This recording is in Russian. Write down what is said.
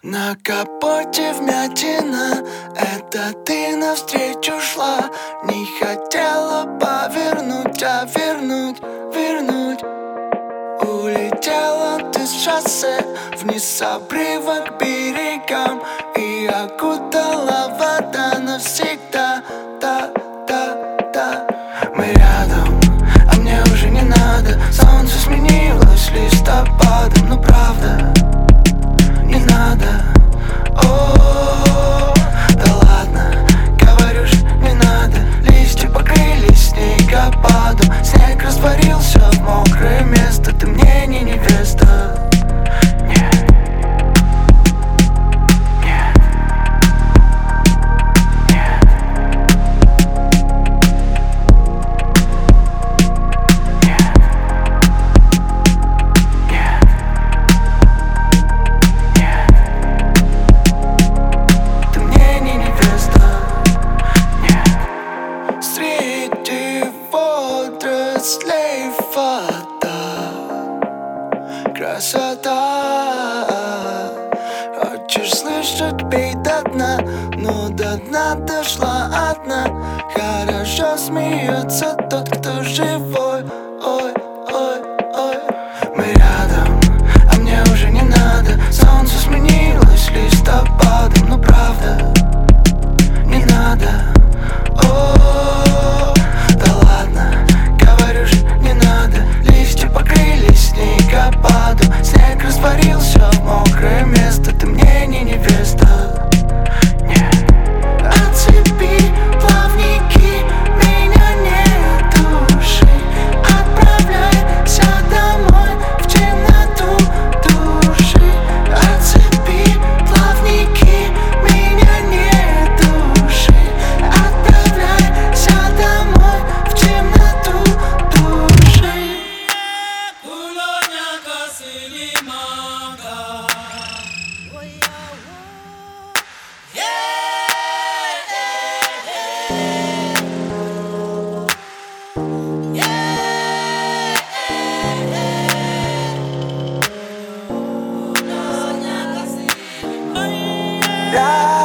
На капоте вмятина, это ты навстречу шла. Не хотела повернуть, а вернуть. Улетела ты с шоссе вниз с обрыва к берегам, и окутала вода навсегда. Мы рядом, а мне уже не надо. Солнце сменилось листопадом, но правда не надо. О, да ладно, говорю ж, не надо. Листья покрылись снегопадом, снег растворился в мокрое место. Ты мне не невеста. Водорослей вода, красота. Хочешь слышать, пей до дна, но до дна дошла одна. Хорошо смеется тот, кто живой. Ой. Мы рядом, а мне уже не надо. Солнце сменилось листопадом, но правда не надо. О, да ладно, говорю ж, не надо. Листья покрылись снегопадом, снег растворился в мокрое место. Ты мне не невеста. Отцепи плавники, меня нет души. Отправляйся домой в темноту души. Отцепи плавники, меня нет души. Отправляйся домой в темноту души. Yeah.